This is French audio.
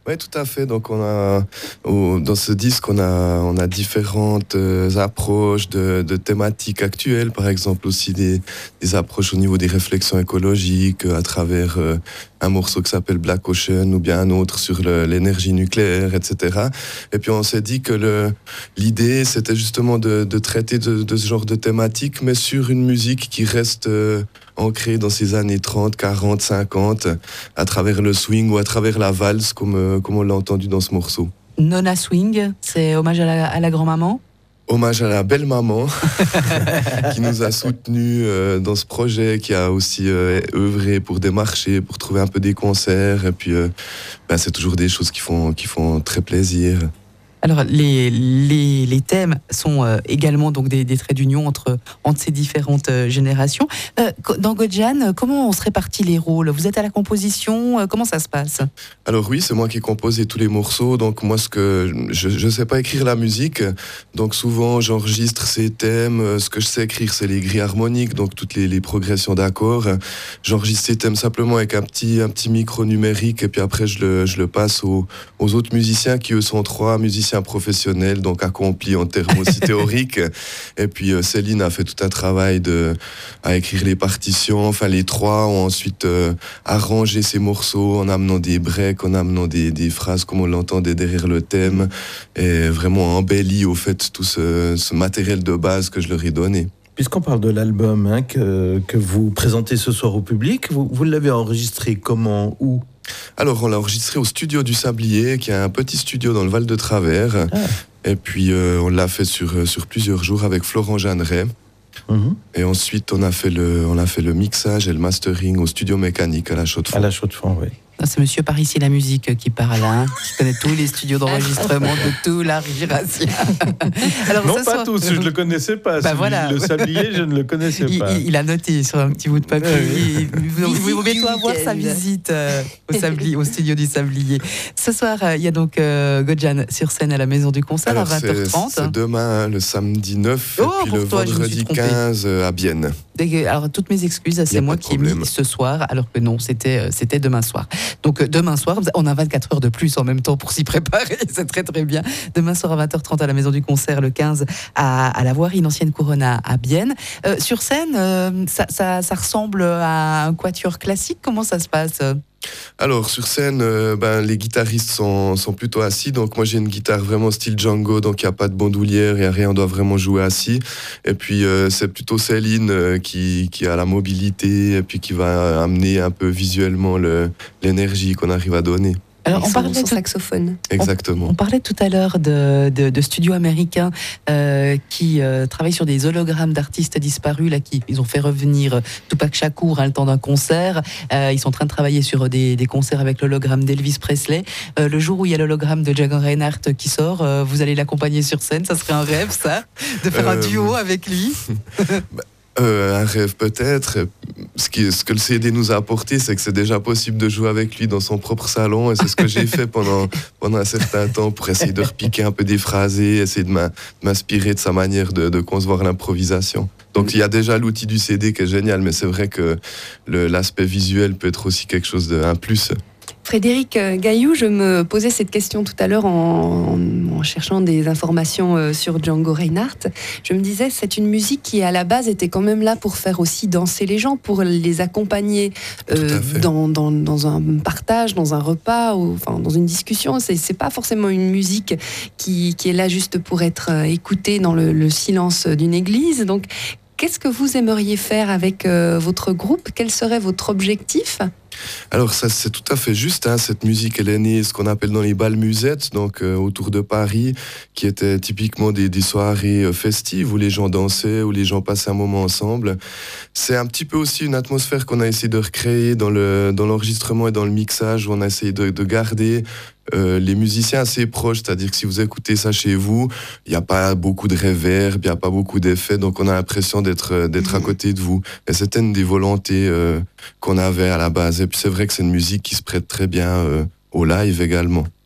Oui, tout à fait. Donc, dans ce disque, on a différentes approches de thématiques actuelles. Par exemple, aussi des approches au niveau des réflexions écologiques à travers un morceau qui s'appelle Black Ocean ou bien un autre sur l'énergie nucléaire, etc. Et puis, on s'est dit que l'idée, c'était justement de traiter de ce genre de thématiques, mais sur une musique qui reste ancrée dans ces années 30, 40, 50, à travers le swing ou à travers la valse, comme on l'a entendu dans ce morceau. Nona Swing, c'est hommage à la grand-maman? Hommage à la belle-maman qui nous a soutenus dans ce projet, qui a aussi œuvré pour démarcher, pour trouver un peu des concerts. Et puis, c'est toujours des choses qui font très plaisir. Alors, les thèmes sont également donc des traits d'union entre ces différentes générations. Dans Godjan, comment on se répartit les rôles? Vous êtes à la composition, comment ça se passe? Alors oui, c'est moi qui ai composé tous les morceaux. Donc moi, je sais pas écrire la musique. Donc souvent, j'enregistre ces thèmes. Ce que je sais écrire, c'est les grilles harmoniques, donc toutes les progressions d'accords. J'enregistre ces thèmes simplement avec un petit micro numérique. Et puis après, je le passe aux autres musiciens qui, eux, sont 3 musiciens professionnels, donc accomplis en termes aussi théoriques. Et puis Céline a fait tout un travail à écrire les partitions. Enfin, les 3 ont ensuite arrangé ces morceaux en amenant des breaks, en amenant des phrases comme on l'entendait derrière le thème, et vraiment embelli au fait tout ce matériel de base que je leur ai donné. Puisqu'on parle de l'album que vous présentez ce soir au public, vous l'avez enregistré comment, où ? Alors, on l'a enregistré au studio du Sablier, qui est un petit studio dans le Val de Travers. Ah. Et puis, on l'a fait sur plusieurs jours avec Florent Jeanneret. Et ensuite, on a fait le mixage et le mastering au studio mécanique à la Chaux-de-Fonds. À la Chaux-de-Fonds, oui. C'est monsieur Parisis la musique qui parle, qui connaît tous les studios d'enregistrement de tout l'argiracia. Alors, non, pas tous, je ne le connaissais pas. Voilà. Le Sablier, je ne le connaissais pas. Il a noté sur un petit bout de papier. Vous pouvez bientôt avoir sa visite au studio du Sablier. Ce soir, il y a donc Godjan sur scène à la Maison du Concert à 20h30. C'est demain, le samedi 9, et puis le vendredi 15 à Bienne. Alors, toutes mes excuses, c'est moi qui ai mis ce soir, alors que non, c'était demain soir. Donc, demain soir, on a 24 heures de plus en même temps pour s'y préparer, c'est très très bien. Demain soir à 20h30 à la Maison du Concert, le 15 à la Voirie, une ancienne Corona à Bienne. Sur scène, ça ressemble à un quatuor classique, comment ça se passe ? Alors sur scène, les guitaristes sont plutôt assis, donc moi j'ai une guitare vraiment style Django, donc il n'y a pas de bandoulière, il n'y a rien, on doit vraiment jouer assis. Et puis c'est plutôt Céline qui a la mobilité et puis qui va amener un peu visuellement l'énergie qu'on arrive à donner. Alors, on parlait de saxophone. Exactement. On parlait tout à l'heure de studios américains qui travaillent sur des hologrammes d'artistes disparus. Ils ont fait revenir Tupac Shakur le temps d'un concert. Ils sont en train de travailler sur des concerts avec l'hologramme d'Elvis Presley. Le jour où il y a l'hologramme de Django Reinhardt qui sort, vous allez l'accompagner sur scène. Ça serait un rêve, ça, de faire un duo avec lui. Un rêve peut-être. Ce que le CD nous a apporté, c'est que c'est déjà possible de jouer avec lui dans son propre salon, et c'est ce que j'ai fait pendant un certain temps pour essayer de repiquer un peu des phrasés, essayer de m'inspirer de sa manière de concevoir l'improvisation. Donc il y a déjà l'outil du CD qui est génial, mais c'est vrai que l'aspect visuel peut être aussi quelque chose un plus. Frédéric Gaillou, je me posais cette question tout à l'heure en cherchant des informations sur Django Reinhardt. Je me disais, c'est une musique qui à la base était quand même là pour faire aussi danser les gens, pour les accompagner dans un partage, dans un repas, dans une discussion. C'est pas forcément une musique qui est là juste pour être écoutée dans le silence d'une église. Donc, qu'est-ce que vous aimeriez faire avec votre groupe ? Quel serait votre objectif ? Alors ça c'est tout à fait juste, cette musique elle est née ce qu'on appelle dans les bals musettes, donc autour de Paris, qui étaient typiquement des soirées festives où les gens dansaient, où les gens passaient un moment ensemble. C'est un petit peu aussi une atmosphère qu'on a essayé de recréer dans l'enregistrement et dans le mixage, où on a essayé de garder les musiciens assez proches, c'est-à-dire que si vous écoutez ça chez vous, il n'y a pas beaucoup de reverb, il n'y a pas beaucoup d'effets, donc on a l'impression d'être à côté de vous. Et c'était une des volontés qu'on avait à la base. Et puis c'est vrai que c'est une musique qui se prête très bien au live également.